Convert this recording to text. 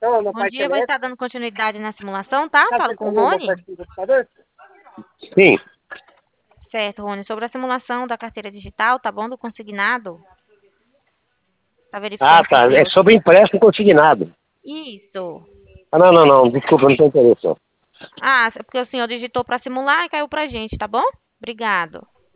Bom dia, vou estar dando continuidade na simulação, tá? Falo com o Rony. Sim. Certo, Rony. Sobre a simulação da carteira digital, tá bom? Do consignado. Tá verificando Ah, com o tá. É senhor sobre aqui? empréstimo consignado. Isso. Ah, não. Desculpa, não tem interesse, não. Ah, é porque o senhor digitou para simular e caiu pra gente, tá bom? Obrigado.